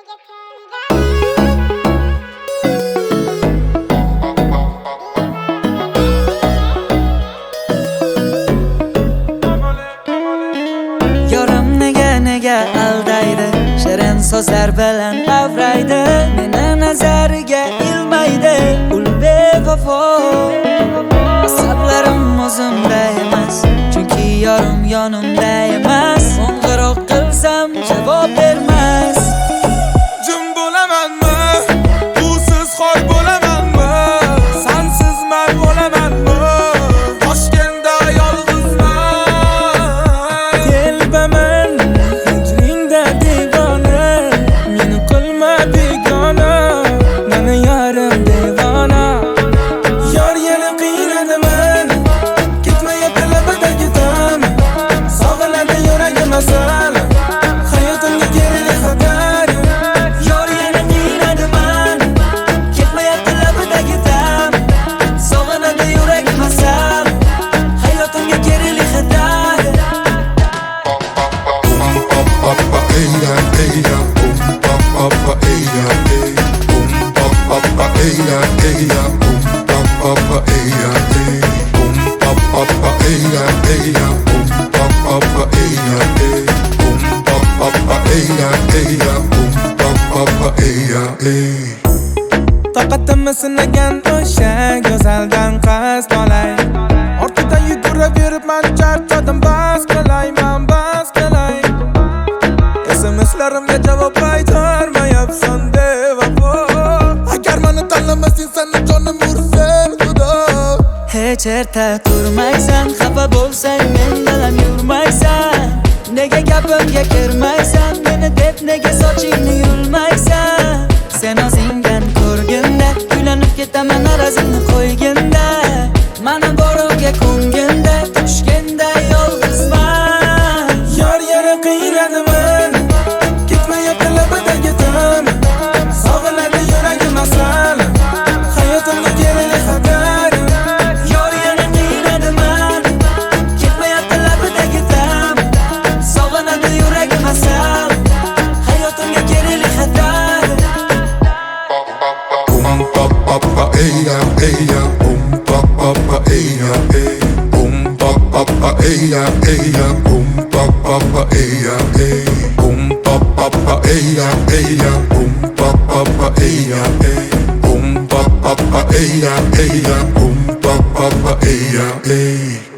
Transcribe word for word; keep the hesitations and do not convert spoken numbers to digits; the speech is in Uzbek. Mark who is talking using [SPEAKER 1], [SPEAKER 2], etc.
[SPEAKER 1] Yorim nega nega aldaydi, shirin so'zlar bilan avraydi, meni nazariga ilmaydi, ul bevafo. Asablarim o'zimda emas, chunki yorim yonimda emas. Qo'ng'iroq qilsam javob bermas.
[SPEAKER 2] Jim bo'lamanmi? Usiz xoy bo'lamanmi? Sensiz man bo'lamanmi? Toshkentda yolg'izman.
[SPEAKER 3] Telbaman hijringda devona, meni qilma begona, meni yarim devona. Yor yana qiynadi meni, ketmayapti labida ketam, sog'inadi yuragim asal, hayotimga kerak xatar.
[SPEAKER 1] Yor yana qiynadi meni, ketmayapti labida ketam, sog'inadi yuragim asal, hayotimga kerak xatar.
[SPEAKER 2] Papa eya eya, papa eya eya, papa eya eya, papa eya eya, papa eya eya, papa eya eya, papa eya eya, papa eya eya.
[SPEAKER 3] Taqatimni sinagan o'sha go'zaldan qasd olay, ortidan yuguraveribman, charchadim, bas qilayman, bas qilay. S M S'larimga javob qaytarmayapsan bevafo. Agar meni tanlamasang, seni jonim ursin xudo.
[SPEAKER 1] Hech erta turmaysan, xafa bo'lsang men bilan yurmaysan. Nega gapimga kirmaysan, meni deb nega sochingni yulmaysan? Sen o'zingdan ko'rganda uylanib ketaman, arazimni qo'yganda, mana borovga ko'nganda, tushganda yolg'izman.
[SPEAKER 3] Yor yana qiynadi meni, ketmayapti labida ketam, sog'inadi yuragim asal, hayotimga kerak xatar.
[SPEAKER 1] Yor yana qiynadi meni, ketmayapti labida ketam, sog'inadi yuragim asal, hayotimga kerak xatar.
[SPEAKER 2] Papa eya eya, papa eya eya, papa eya eya, papa eya eya, papa eya eya, papa eya eya, papa eya eya, papa eya eya.